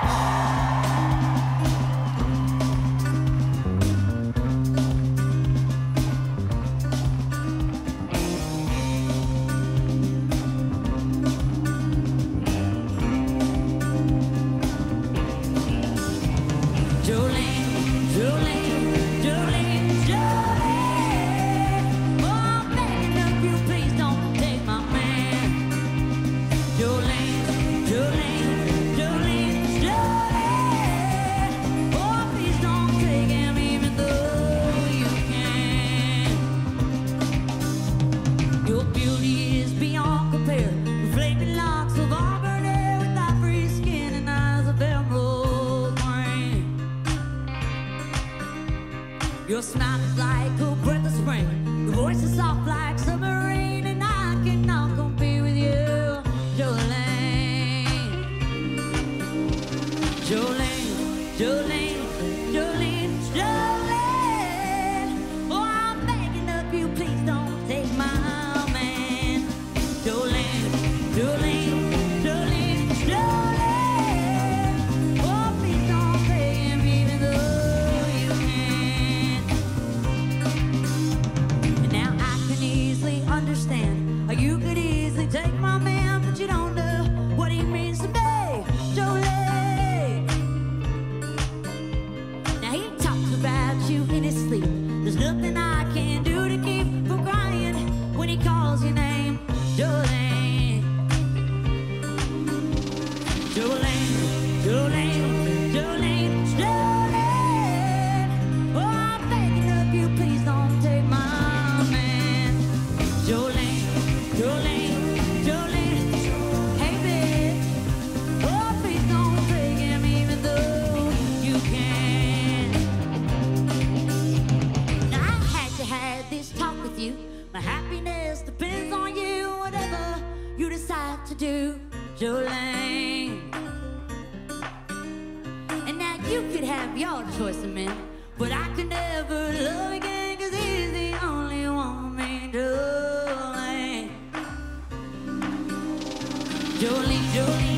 Your smile is like a breath of spring. Your voice is soft like summer rain, and I cannot compare with you, Jolene. Jolene, Jolene, Jolene, Jolene. Oh, I'm begging of you, please don't take my man. Jolene, Jolene, Jolene, Jolene. Oh, please don't take him even though you can. And now I can easily understand how you could easily take my man, but you don't know what he means to me, Jolene. Now he talks about you in his sleep. There's nothing I can do to keep from crying when he calls your name, Jolene. Jolene, Jolene, Jolene, Jolene. Oh, I'm begging of you, please don't take my man. Jolene, Jolene, Jolene. Hey, bitch. Oh, please don't take him even though you can. Now, I had to have this talk with you. My happiness depends on you, whatever you decide to do, Jolene. And now you could have your choice of men, but I could never love again, 'cause he's the only one for me, Jolene. Jolene, Jolene.